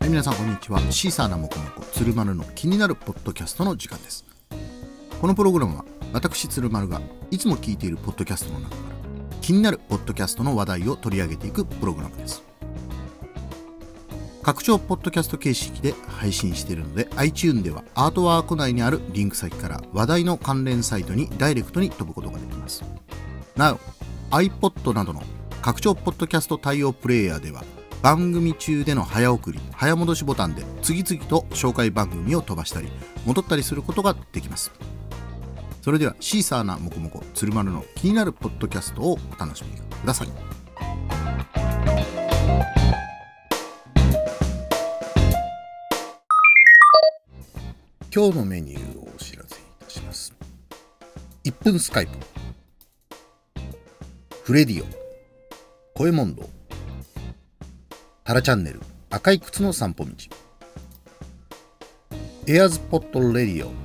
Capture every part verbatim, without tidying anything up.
はい、皆さんこんにちは。シーサーなもこもこ鶴丸の気になるポッドキャストの時間です。このプログラムは私鶴丸がいつも聞いているポッドキャストの中から気になるポッドキャストの話題を取り上げていくプログラムです。拡張ポッドキャスト形式で配信しているので iTunes ではアートワーク内にあるリンク先から話題の関連サイトにダイレクトに飛ぶことができます。なお iPod などの拡張ポッドキャスト対応プレイヤーでは番組中での早送り早戻しボタンで次々と紹介番組を飛ばしたり戻ったりすることができます。それではシーサーなもこもこ鶴丸の気になるポッドキャストをお楽しみください。今日のメニューをお知らせいたします。いっぷんスカイプ、フレディオ、声問答、タラチャンネル、赤い靴の散歩道、エアーズポットレディオ、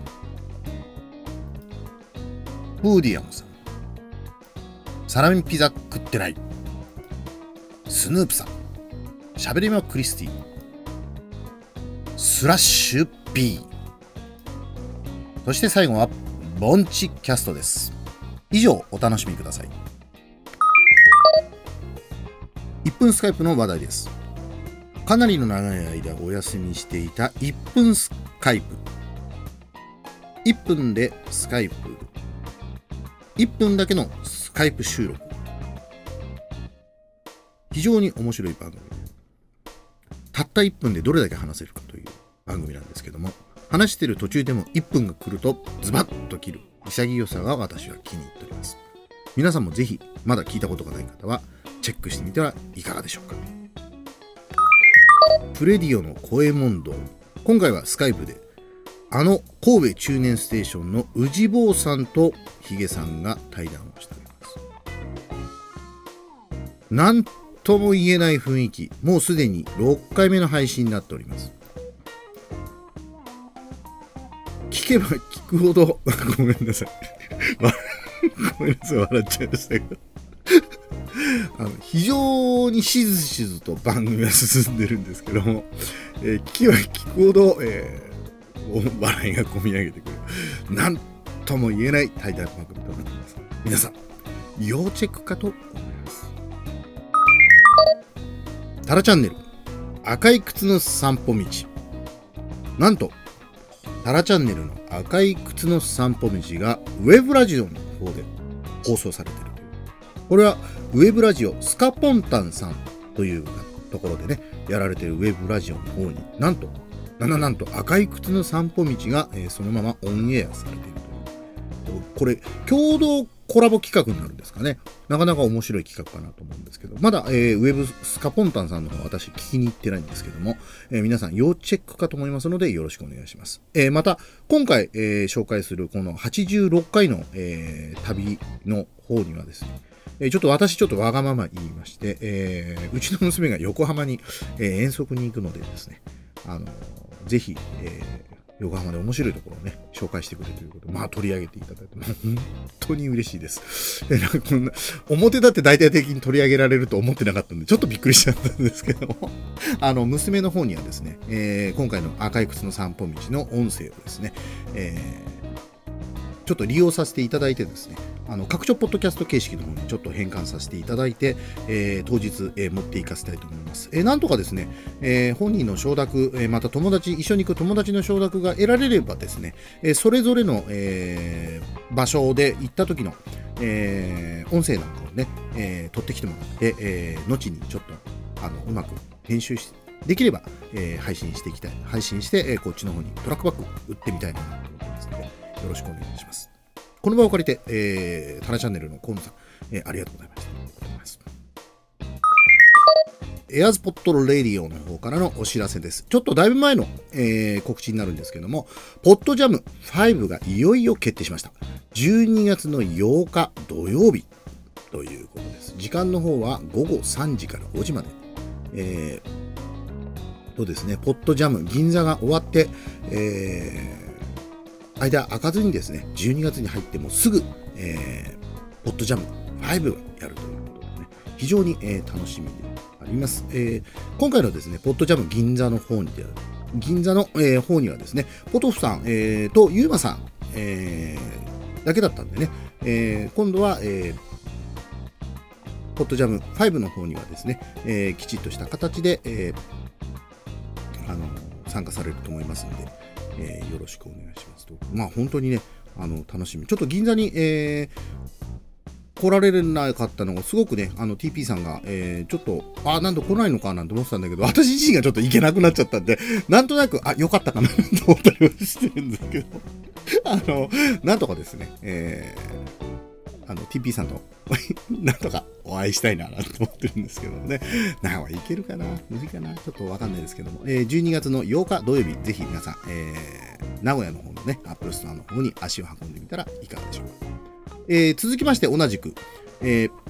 フーディアムさん、サラミピザ食ってない、スヌープさん、しゃべりまクリスティ、スラッシュ P、そして最後はボンチキャストです。以上お楽しみください。いっぷんスカイプの話題です。かなりの長い間お休みしていたいっぷんスカイプ。いっぷんでスカイプ。いっぷんだけのスカイプ収録。非常に面白い番組。たったいっぷんでどれだけ話せるかという番組なんですけども、話している途中でもいっぷんが来るとズバッと切る潔さが私は気に入っております。皆さんもぜひまだ聞いたことがない方はチェックしてみてはいかがでしょうか。フレディオの声問答、今回はスカイプであの神戸中年ステーションの宇治坊さんとヒゲさんが対談をしております。なんとも言えない雰囲気、もうすでにろっかいめの配信になっております。聞けば聞くほどごめんなさいごめんなさい笑っちゃいましたけどあの非常にしずしずと番組は進んでるんですけども、えー、聞けば聞くほど、えー、笑いがこみ上げてくる、なんとも言えない対談番組となっています。皆さん要チェックかと思います。タラチャンネル、赤い靴の散歩道。なんとタラチャンネルの赤い靴の散歩道がウェブラジオの方で放送されている。これはウェブラジオスカポンタンさんというところでねやられているウェブラジオの方になんとなななんと赤い靴の散歩道が、えー、そのままオンエアされているという。これ共同コラボ企画になるんですかね。なかなか面白い企画かなと思うんですけど、まだ、えー、ウェブスカポンタンさんの方私聞きに行ってないんですけども、えー、皆さん要チェックかと思いますのでよろしくお願いします。えー、また今回、えー、紹介するこのはちじゅうろっかいの、えー、旅の方にはですね、えー、ちょっと私ちょっとわがまま言いまして、えー、うちの娘が横浜に、えー、遠足に行くのでですね、あのー、ぜひ、えー横浜で面白いところをね紹介してくれるということで、まあ取り上げていただいてもう本当に嬉しいです。でなんかこんな表だって大体的に取り上げられると思ってなかったんでちょっとびっくりしちゃったんですけどもあの娘の方にはですね、えー、今回の赤い靴の散歩道の音声をですね、えー、ちょっと利用させていただいてですね、あの拡張ポッドキャスト形式の方にちょっと変換させていただいて、えー、当日、えー、持っていかせたいと思います。えー、なんとかですね、えー、本人の承諾、えー、また友達一緒に行く友達の承諾が得られればですね、えー、それぞれの、えー、場所で行った時の、えー、音声なんかをね、えー、取ってきてもらって、えー、後にちょっとあのうまく編集してできれば、えー、配信していきたい配信して、えー、こっちの方にトラックバック売ってみたいなと思ってますのでよろしくお願いします。この場を借りて、えー、タラチャンネルの河野さん、えー、ありがとうございました。エアーズポットレディオの方からのお知らせです。ちょっとだいぶ前の、えー、告知になるんですけども、ポッドジャムファイブがいよいよ決定しました。じゅうにがつのようか土曜日ということです。時間の方はごごさんじからごじまで。えー、とですね、ポッドジャム銀座が終わって、えー間開かずにですね、じゅうにがつに入ってもすぐ、えー、ポッドジャムファイブがやるということでね、非常に、えー、楽しみでありります。えー、今回のですね、ポッドジャム銀座の方にで、銀座の、えー、方にはですね、ポトフさん、えー、とユーマさん、えー、だけだったんでね、えー、今度は、えー、ポッドジャムファイブの方にはですね、えー、きちっとした形で、えー、あの参加されると思いますので、えー、よろしくお願いしますと。まあ本当にね、あの楽しみ。ちょっと銀座に、えー、来られなかったのがすごくね、あの ティーピー さんが、えー、ちょっと、あ、なんと来ないのかなんて思ってたんだけど、私自身がちょっと行けなくなっちゃったんで、なんとなく、あ、よかったかなと思ったりはしてるんですけど、あの、なんとかですね、えー、あの ティーピー さんとなんとかお会いしたいなと思ってるんですけどもね。なんかいけるかな無理かなちょっとわかんないですけども、えー、じゅうにがつのようか土曜日、ぜひ皆さん、えー、名古屋の方のね、アップルストアの方に足を運んでみたらいかがでしょうか。えー、続きまして同じく、えー、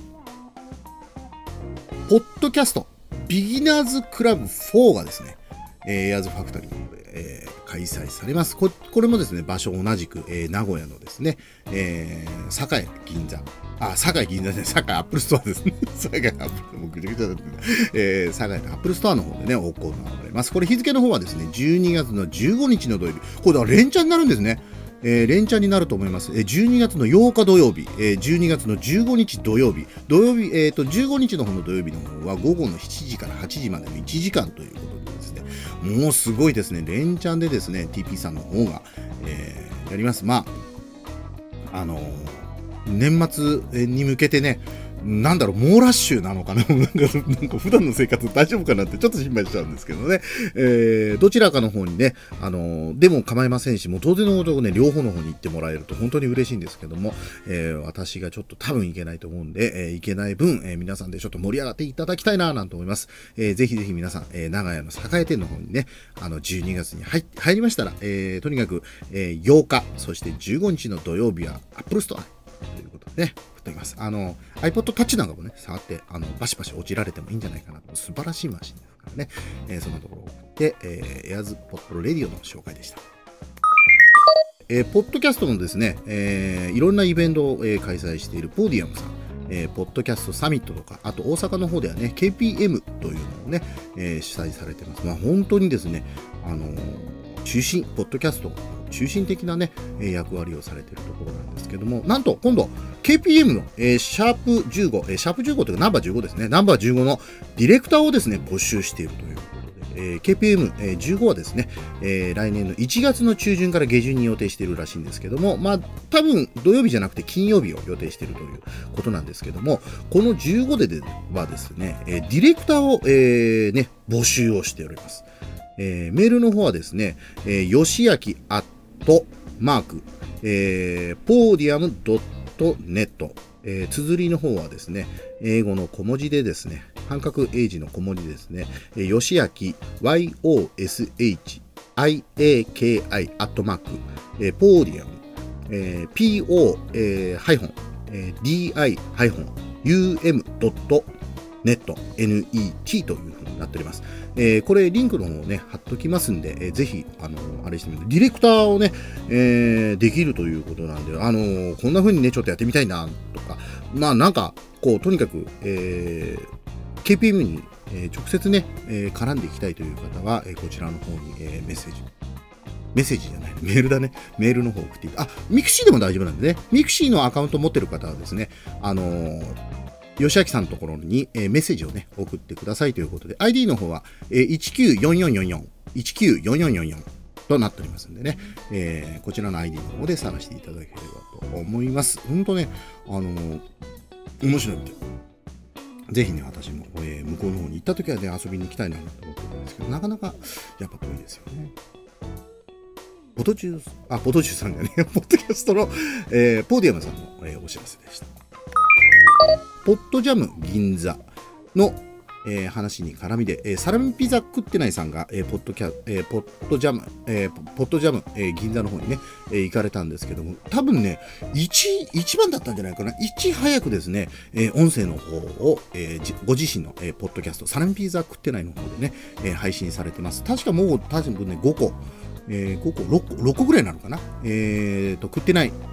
ポッドキャストビギナーズクラブフォーがですね、えー、エアーズファクトリーの方で、えー、開催されます。こ, これもですね、場所同じく、えー、名古屋のですね、えー、栄銀座、あ、栄銀座ですね、栄アップルストアですね。栄アップル、もうぐちゃぐちゃだったんで、えー、栄のアップルストアの方でね、行われます。これ日付の方はですね、じゅうにがつのじゅうごにちの土曜日。これだから連チャンになるんですね。えー、連チャンになると思います。えー、じゅうにがつのようか土曜日、えー、じゅうにがつのじゅうごにち土曜日、土曜日、えーと、じゅうごにちの方の土曜日の方は午後のしちじからはちじまでのいちじかんということでですね、もうすごいですね、連チャンでですね、ティーピー さんの方が、えー、やります。まあ、あのー、年末に向けてね、なんだろう、猛ラッシュなのかななんか、なんか普段の生活大丈夫かなってちょっと心配しちゃうんですけどね。えー、どちらかの方にね、あのー、でも構いませんし、もう当然のことをね、両方の方に行ってもらえると本当に嬉しいんですけども、えー、私がちょっと多分行けないと思うんで、えー、行けない分、えー、皆さんでちょっと盛り上がっていただきたいななんて思います。えー、ぜひぜひ皆さん、えー、長屋の栄店の方にね、あの、じゅうにがつに 入, 入りましたら、えー、とにかく、えー、ようか、そしてじゅうごにちの土曜日は Apple Store ということでね、振っております。あの iPod Touch なんかもね、触ってあのバシバシ落ちられてもいいんじゃないかなと、素晴らしいマシンですからね、えー、そんなところを送って、えー、AirPod Radio の紹介でした。えー、ポッドキャストのですね、えー、いろんなイベントを、えー、開催しているポーディアムさん、えー、ポッドキャストサミットとか、あと大阪の方ではね、ケーピーエム というのをね、えー、主催されてます。まあ本当にですね、あのー、中心、ポッドキャスト中心的なね、役割をされているところなんですけども、なんと今度 ケーピーエム の、えー、シャープじゅうご、えー、シャープじゅうごというかナンバーじゅうごですね、ナンバーじゅうごのディレクターをですね、募集しているということで、えー、ケーピーエムじゅうご はですね、えー、来年のいちがつの中旬から下旬に予定しているらしいんですけども、まあ多分土曜日じゃなくて金曜日を予定しているということなんですけども、このじゅうごではですね、ディレクターを、えーね、募集をしております。えー、メールの方はですね、えー、よしあきアットマーク、えー、ポーディアムドットネット、えー、綴りの方はですね、英語の小文字でですね、半角英字の小文字ですね、えー、よしあき ヨシアキ アットマーク、えー、ポーディアム、えー、ピーオー、えー、ハイフォン、えー、ディーアイ ハイフォン ユーエム ドットネット ネット というふうになっております。えー、これリンクの方をね貼っときますんで、えー、ぜひあのー、あれしてみてディレクターをね、えー、できるということなんで、あのー、こんな風にねちょっとやってみたいなとか、まあなんかこうとにかく、えー、ケーピーエム に、えー、直接ね、えー、絡んでいきたいという方は、えー、こちらの方に、えー、メッセージメッセージじゃないメールだねメールの方を送っていた、あミクシーでも大丈夫なんでね、ミクシーのアカウント持ってる方はですね、あのーよしあきさんのところに、えー、メッセージをね送ってくださいということで、 アイディー の方は、えー、いちきゅうよんよんよんよん いちきゅうよんよんよんよんとなっておりますんでね、えー、こちらの アイディー の方で探していただければと思います。ほんとね、あのー、面白いみたい。ぜひね、私も、えー、向こうの方に行った時はね、遊びに行きたいなと思ってるんですけど、なかなかやっぱ遠いですよね。ポトチュー、あ、ポトチューさんがね、ポッドキャストの、えー、ポーディアムさんの、えー、お知らせでした。ポッドジャム銀座の、えー、話に絡みで、えー、サラミピザ食ってないさんが、えー、ポッドキャ、えー、ポッドジャム、えー、ポッドジャム、えー、銀座の方にね、えー、行かれたんですけども、多分ね、一、一番だったんじゃないかな。いち早くですね、えー、音声の方を、えー、ご自身の、えー、ポッドキャスト、サラミピザ食ってないの方でね、えー、配信されてます。確かもう、多分ね、ごこ、えー、ごこ、ろっこ、ろっこぐらいなのかな。えーと、食ってない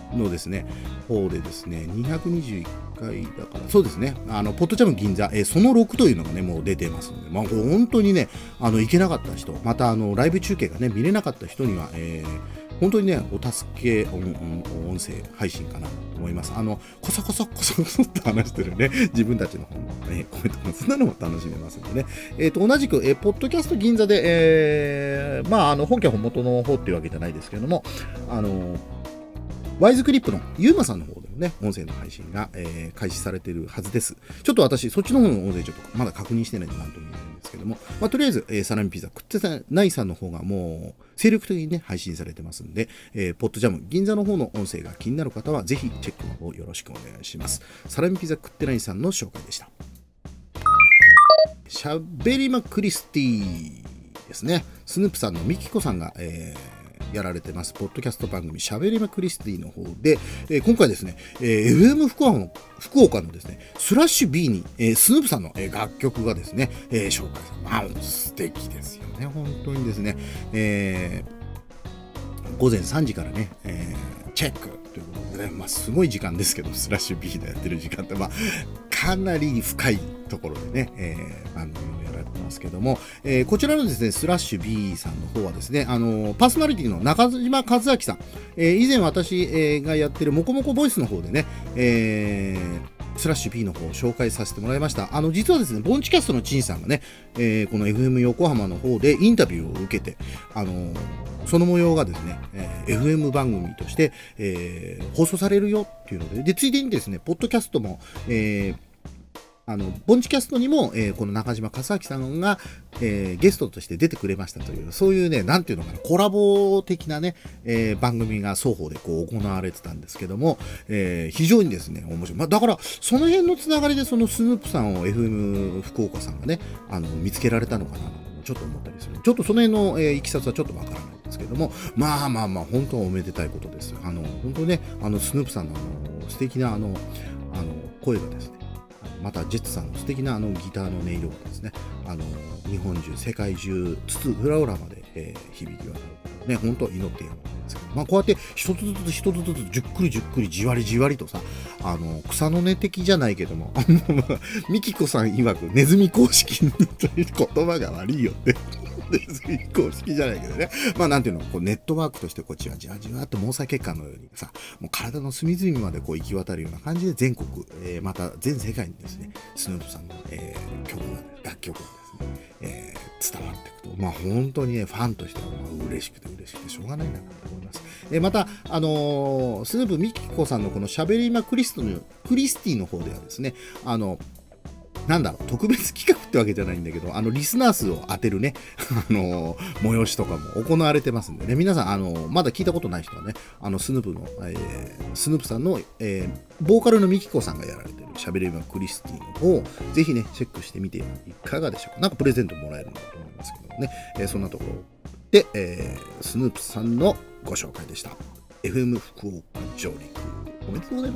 のですね、方でですね、にひゃくにじゅういっかいだから、そうですね、あの、ポッドジャム銀座、えー、そのろくというのがね、もう出てますので、まあ、本当にね、あの、行けなかった人、また、あの、ライブ中継がね、見れなかった人には、えー本当にね、お助け音、音声配信かなと思います。あの、こそこそこそこそって話してるね、自分たちの方の、ね、コメントもそんなのも楽しめますんでね。えっ、ー、と、同じく、えー、ポッドキャスト銀座で、えー、まあ、あの、本家本元の方っていうわけじゃないですけれども、あの、ワイズクリップのユーマさんの方でもね、音声の配信が、えー、開始されているはずです。ちょっと私、そっちの方の音声ちょっとまだ確認してないんでなんとも言えないんですけども、まあ、とりあえず、えー、サラミピザ食ってないさんの方がもう精力的にね、配信されてますんで、えー、ポッドジャム銀座の方の音声が気になる方は、ぜひチェックの方よろしくお願いします。サラミピザ食ってないさんの紹介でした。しゃべりまクリスティですね。スヌープさんのミキコさんが、えーやられてます、ポッドキャスト番組、しゃべりまクリスティの方で、えー、今回ですね、えー、エフエム 福岡の、福岡のですね、スラッシュ B に、えー、スヌープさんの、えー、楽曲がですね、えー、紹介され、まあ、素敵ですよね、本当にですね、えー、ごぜんさんじからね、えー、チェックということでね、まあ、すごい時間ですけど、スラッシュ B でやってる時間って、まあ、かなり深いところでね、えー、番組をやられてますけども、えー、こちらのですね、スラッシュ B さんの方はですね、あのー、パーソナリティの中島和明さん、えー、以前私、えー、がやってるモコモコボイスの方でね、えー、スラッシュ B の方を紹介させてもらいました。あの、実はですね、ボンチキャストの陳さんがね、えー、この エフエム 横浜の方でインタビューを受けて、あのー、その模様がですね、えー、エフエム 番組として、えー、放送されるよっていうので、で、ついでにですね、ポッドキャストも、えーあのボンチキャストにも、えー、この中島和明さんが、えー、ゲストとして出てくれましたという、そういうね、なんていうのかな、コラボ的なね、えー、番組が双方でこう行われてたんですけども、えー、非常にですね、面白い。まあ、だから、その辺のつながりで、そのスヌープさんを エフエム 福岡さんがね、あの見つけられたのかなと、ちょっと思ったりする。ちょっとその辺の、えー、いきさつはちょっとわからないんですけども、まあまあまあ、本当はおめでたいことです。あの、本当ね、あの、スヌープさんのあの素敵なあの、あの、声がですね、またジェッツさんの素敵なあのギターの音色がですね、あの日本中世界中津々浦々まで、えー、響き渡るね、本当は祈っているんですけど、まあこうやって一つずつ一つずつじゅっくりじゅっくりじわりじわりとさ、あの草の根的じゃないけども、ミキコさん曰くネズミ公式という言葉が悪いよってネズミ公式じゃないけどね、まあなんていうの、こうネットワークとしてこうじわじわじわっと毛細血管のようにさ、もう体の隅々までこう行き渡るような感じで全国、えー、また全世界にですね、スヌープさんの、えー、曲が、楽曲がですね、えー、伝わっていくと、まあ本当にね、ファンとしてはまあ嬉しくて嬉しくてしょうがないなと思います。えー、また、あのー、スヌープミキコさんのこのしゃべりまクリストのクリスティの方ではですね、あの、なんだろう、特別企画ってわけじゃないんだけど、あの、リスナー数を当てるね、あの、催しとかも行われてますんでね、皆さん、あの、まだ聞いたことない人はね、あの、スヌープの、えー、スヌープさんの、えー、ボーカルのミキコさんがやられてる、しゃべりまクリスティの方を、ぜひね、チェックしてみていかがでしょうか。なんかプレゼントもらえるんだと思いますけどね、えー、そんなところで、えー、スヌープさんのご紹介でした。エフエム 福岡上陸、おめでとうございます。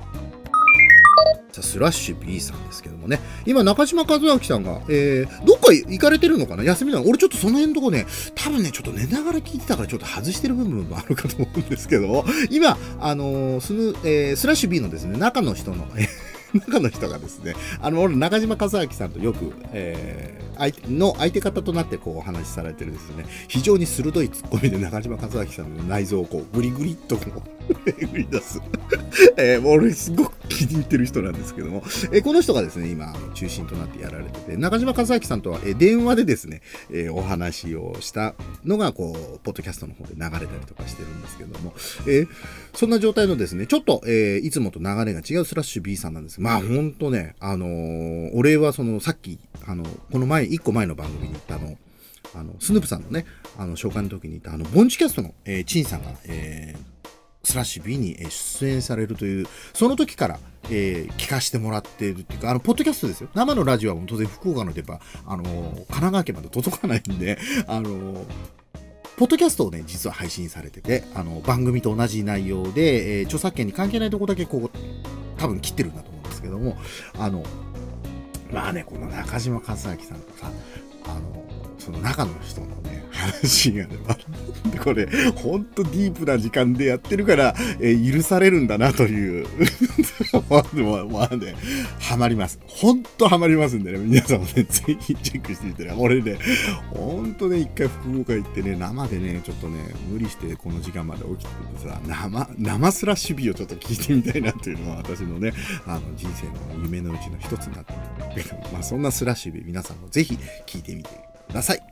スラッシュ B さんですけどもね、今中島和明さんが、えー、どっか行かれてるのかな、休みなの。俺ちょっとその辺のとこね、多分ね、ちょっと寝ながら聞いてたからちょっと外してる部分もあるかと思うんですけど、今、あのー、スヌ、えー、スラッシュ B のですね、中の人の、中の人がですね、あの、俺、中島和明さんとよく、えー、相手の相手方となってこうお話しされてるですね、非常に鋭いツッコミで中島和明さんの内臓をこう、グリグリっとこう、えぐり出す。えー、俺すごく気に入ってる人なんですけども、えー、この人がですね、今、中心となってやられてて、中島和明さんとは、えー、電話でですね、えー、お話をしたのが、こう、ポッドキャストの方で流れたりとかしてるんですけども、えー、そんな状態のですね、ちょっと、えー、いつもと流れが違うスラッシュ B さんなんです。まあ、ほんとね、あのー、俺はその、さっき、あの、この前、一個前の番組に行ったあの、あの、スヌープさんのね、あの、紹介の時に行った、あの、ボンチキャストの、えー、チンさんが、えー、スラッシュ B に出演されるという、その時から、えー、聞かせてもらっているっていうか、あの、ポッドキャストですよ。生のラジオは当然福岡の電波、あのー、神奈川県まで届かないんで、あのー、ポッドキャストをね、実は配信されてて、あの、番組と同じ内容で、えー、著作権に関係ないとこだけこう、多分切ってるんだと思うんですけども、あの、まあね、この中島和明さんとさ、あの、そその中の人のね、話がね、これ、ほんとディープな時間でやってるから、えー、許されるんだなという、まあね、ハマります。ほんとハマりますんでね、皆さんもね、ぜひチェックしてみてね。俺ね、ほんとね、一回福岡行ってね、生でね、ちょっとね、無理してこの時間まで起きててさ、生、生スラッシュ美をちょっと聞いてみたいなというのは、私のね、あの、人生の夢のうちの一つになってるんですけど、まあ、そんなスラッシュ美、皆さんもぜひ聞いてみてください。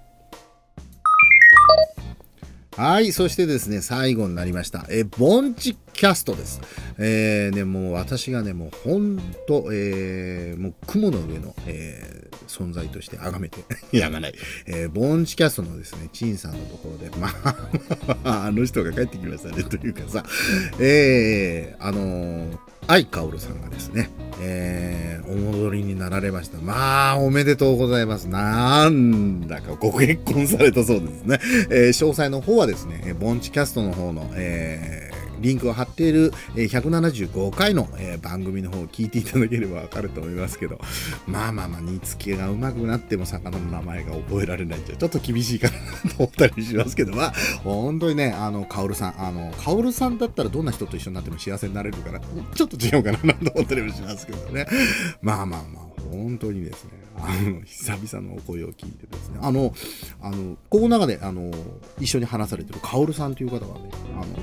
はい。そしてですね、最後になりました。え、ボンチキャストです。えー、ね、もう私がね、もうほんと、えー、もう雲の上の、えー、存在として崇めてやらない。えー、ボンチキャストのですね、チンさんのところで、まあ、あの人が帰ってきましたね、というかさ、えー、あのー、愛かおるさんがですね、えー、お戻りになられました。まあ、おめでとうございます。なんだかご結婚されたそうですね。えー、詳細の方はですね、ボンチキャストの方の、えー、リンクを貼っているひゃくななじゅうごかいの、えー、番組の方を聞いていただければわかると思いますけど、まあまあまあ、煮付けがうまくなっても魚の名前が覚えられないんじゃちょっと厳しいかなと思ったりしますけど、まあ、本当にね、あの、カオルさん、あの、カオルさんだったらどんな人と一緒になっても幸せになれるから、ちょっと違うかなと思ったりもしますけどね。まあまあまあ、本当にですね、あの、久々のお声を聞いてですね、あの、あの、ここの中で、あの、一緒に話されてるカオルさんという方がね、あの、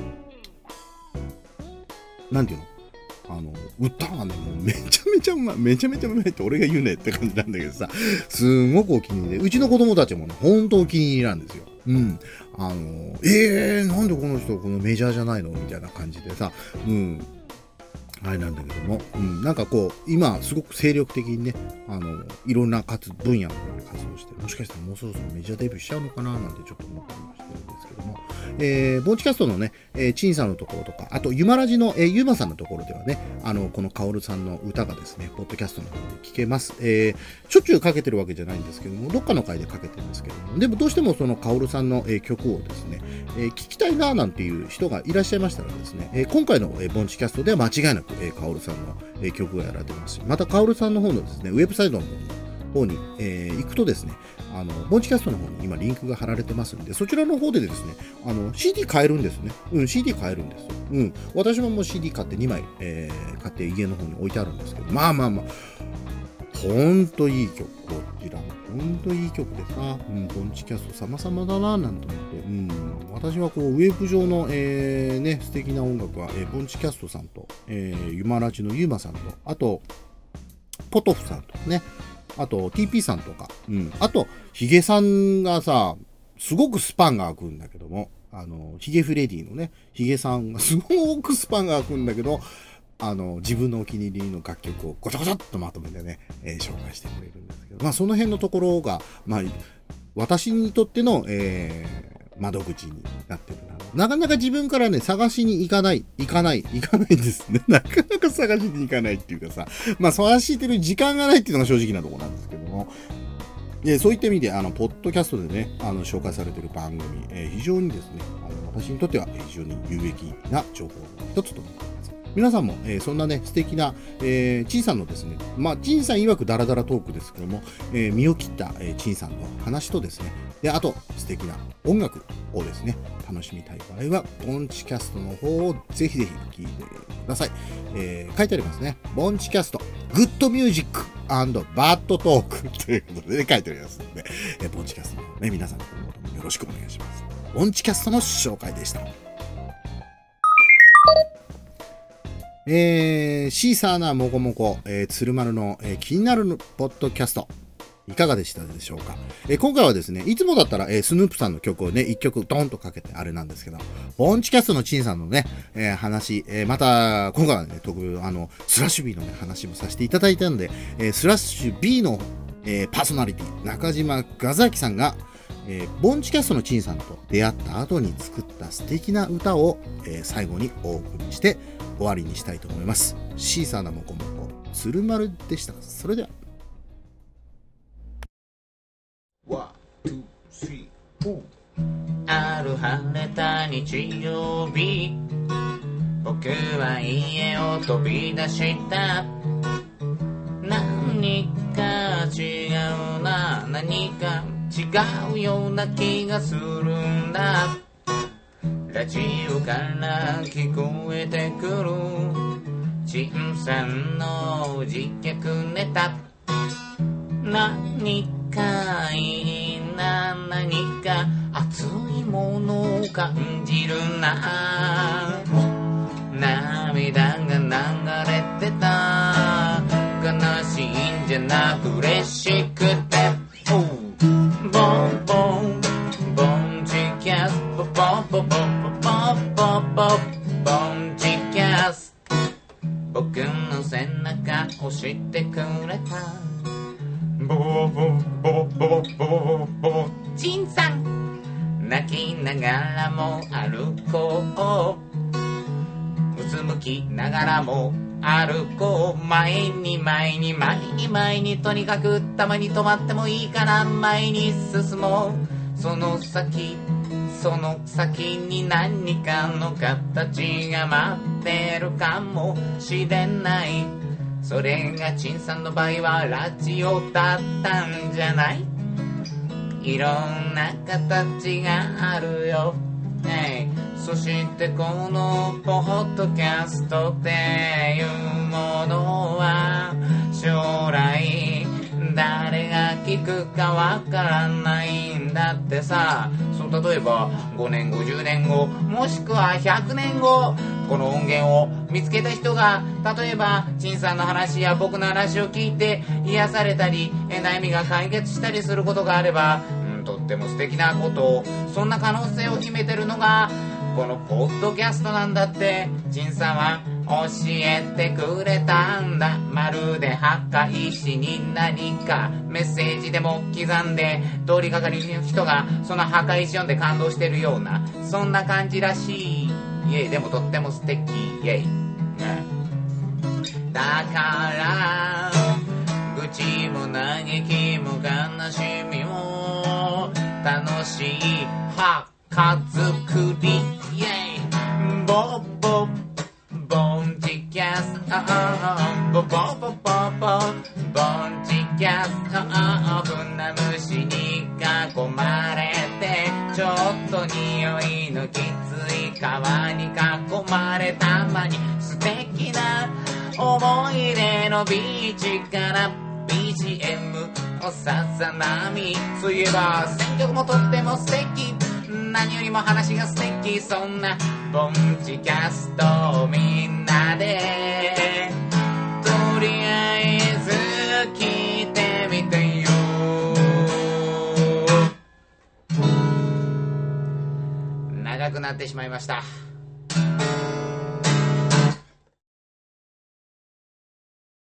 なんていうのあの、歌がね、もうめちゃめちゃうまい、めちゃめちゃうまいって俺が言うねって感じなんだけどさ、すごくお気に入りで、うちの子供たちもね、ほんとお気に入りなんですよ。うん。あの、えー、なんでこの人このメジャーじゃないのみたいな感じでさ、うん。あれなんだけども、うん、なんかこう、今すごく精力的にね、あの、いろんな活分野の活動して、もしかしたらもうそろそろメジャーデビューしちゃうのかななんてちょっと思ったりもしてるんですけども、えー、ボンチキャストのね、えー、チンさんのところとか、あと、ユマラジの、えー、ユーマさんのところではね、あの、このカオルさんの歌がですね、ポッドキャストの方で聞けます。えー、しょっちゅうかけてるわけじゃないんですけども、どっかの回でかけてるんですけども、でもどうしてもそのカオルさんの、えー、曲をですね、えー、聞きたいななんていう人がいらっしゃいましたらですね、えー、今回の、えー、ボンチキャストでは間違いなく、えー、カオルさんの、えー、曲がやられてますし、またカオルさんの方のですね、ウェブサイトの方に、えー、行くとですね、あの、ボンチキャストの方に今リンクが貼られてますんで、そちらの方でですね、あの、シーディー 買えるんですね。うん、シーディー 買えるんですよ。うん。私ももう シーディー 買ってにまい、えー、買って家の方に置いてあるんですけど、まあまあまあ、ほんといい曲、こちらも。ほんといい曲でさ、うん、ボンチキャスト様々だな、なんて思って、うん、私はこう、ウェブ上の、えー、ね、素敵な音楽は、えー、ボンチキャストさんと、えー、ユマラジのユーマさんと、あと、ポトフさんとね、あと ティーピー さんとか、うん、あとヒゲさんがさ、すごくスパンが空くんだけども、あのヒゲフレディのね、ヒゲさんがすごくスパンが空くんだけど、あの自分のお気に入りの楽曲をごちゃごちゃっとまとめてね、えー、紹介してくれるんですけど、まあその辺のところが、まあ私にとっての、えー、窓口になってるな。なかなか自分からね、探しに行かない、行かない、行かないですね。なかなか探しに行かないっていうかさ、まあ探してる時間がないっていうのが正直なところなんですけども、でそういった意味で、あの、ポッドキャストでね、あの、紹介されている番組、えー、非常にですね、あの、私にとっては非常に有益な情報の一つとなっています。皆さんも、えー、そんなね、素敵な、えー、チンさんのですね、まあ、チンさん曰くダラダラトークですけども、えー、身を切った、えー、チンさんの話とですね、で、あと、素敵な音楽をですね、楽しみたい場合は、ボンチキャストの方をぜひぜひ聞いてください。えー、書いてありますね。ボンチキャスト、グッドミュージック&バッドトークということで、ね、書いてありますので、えー、ボンチキャストのね、皆さんの今後ともよろしくお願いします。ボンチキャストの紹介でした。えー、シーサーなもこもこ、えー、鶴丸の、えー、気になるポッドキャスト。いかがでしたでしょうか。えー、今回はですね、いつもだったら、えー、スヌープさんの曲をね、一曲ドンとかけてあれなんですけど、ボンチキャストのチンさんのね、えー、話、えー、また、今回はね、特別、あの、スラッシュ B のね、話もさせていただいたんで、えー、スラッシュ B の、えー、パーソナリティ、中島ガザキさんが、えー、ボンチキャストのチンさんと出会った後に作った素敵な歌を、えー、最後にお送りして終わりにしたいと思います。シーサーなもこもこ、鶴丸でした。それでは。 ある晴れた日曜日、僕は家を飛び出した。何か違うな、何何か違うような気がするんだ。ラジオから聞こえてくる陳さんの自虐ネタ、何かいいな、何か熱いものを感じるな。涙が流れてた、悲しいんじゃなく嬉しくて、ボンボンボンチキャス、ボンボンボンボンボンボンボンボンチキャス、僕の背中押してくれた、ボボボボボボボボボチンさん、泣きながらも歩こう、うつむきながらも歩こう、前に前に前に前に、とにかくたまに止まってもいいから前に進もう。その先その先に何かの形が待ってるかもしれない。それが陳さんの場合はラジオだったんじゃない。いろんな形があるよ、hey、そしてこのポッドキャストっていうものは将来誰が聞くかわからないんだってさ。そう、例えばごねんご、じゅうねんご、もしくはひゃくねんご、この音源を見つけた人が例えば陳さんの話や僕の話を聞いて癒されたり悩みが解決したりすることがあれば、うん、とっても素敵なこと、そんな可能性を秘めてるのがこのポッドキャストなんだって。陳さんは教えてくれたんだ。まるで墓石に何かメッセージでも刻んで、通りがかりの人がその墓石読んで感動してるような、そんな感じらしい。イエイ、でもとっても素敵、イエイ、うん、だから愚痴も嘆きも悲しみも楽しい墓作り、イエイ、ボッボッボンチキャス、ボボボボボボンチキャス、船虫に囲まれてちょっと匂いのきつい川に囲まれ、たまに素敵な思い出のビーチから ビージーエム をささ波。そういえば選曲もとっても素敵、何よりも話が素敵、そんなボンチキャストをみんなでとりあえず聞いてみてよ。長くなってしまいました。